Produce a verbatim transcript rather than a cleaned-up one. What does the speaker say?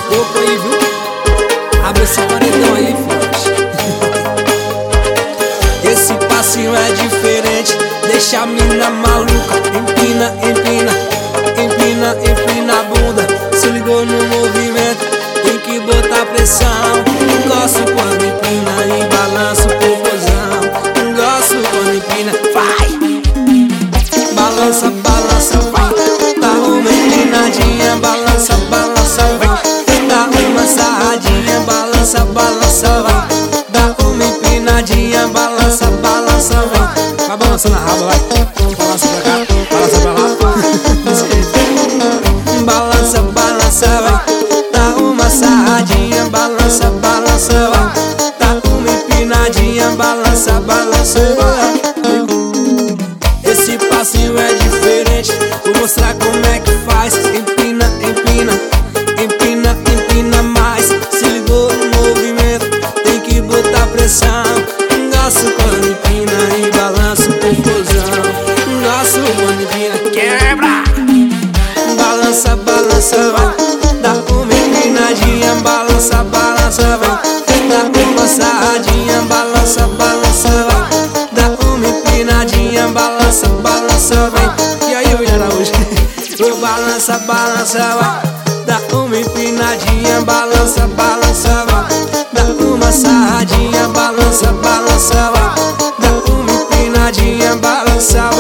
pouco aí, viu? Abre esse paredão aí, filhote. Esse passinho é diferente, deixa a mina maluca. Empina, empina, empina, empina a bunda. Se ligou no movimento, tem que botar pressão. Gosto quando empina e balança o popozão. Gosto quando empina, vai! Balança, balança, vai. Dá uma empinadinha, balança, balança, vai. Dá uma sarradinha, balança, balança, vai. Dá uma empinadinha, balança, balança, vai. Vai balançando a raba, vai. Balança pra cá, balança pra lá. Balança, balança, vai. Dá uma sarradinha, balança, balança, vai. Dá uma empinadinha, balança, balança, vai. Esse passinho é diferente, vou mostrar como é que faz. Empina, empina, empina, empina mais. Se ligou no movimento, tem que botar pressão. Gosto quando empina e balança o popozão. Gosto quando empina, quebra. Balança, balança, vai. Dá uma empinadinha, balança, balança, vai. Dá uma sarradinha, balança, balança, vai. Dá uma empinadinha, balança, balança, vai. E aí, William Araújo? Eu balança, balança, vai. Dá uma empinadinha, balança, balança, vai. Dá uma sarradinha, balança, balança, vai. Dá uma empinadinha, balança, vai.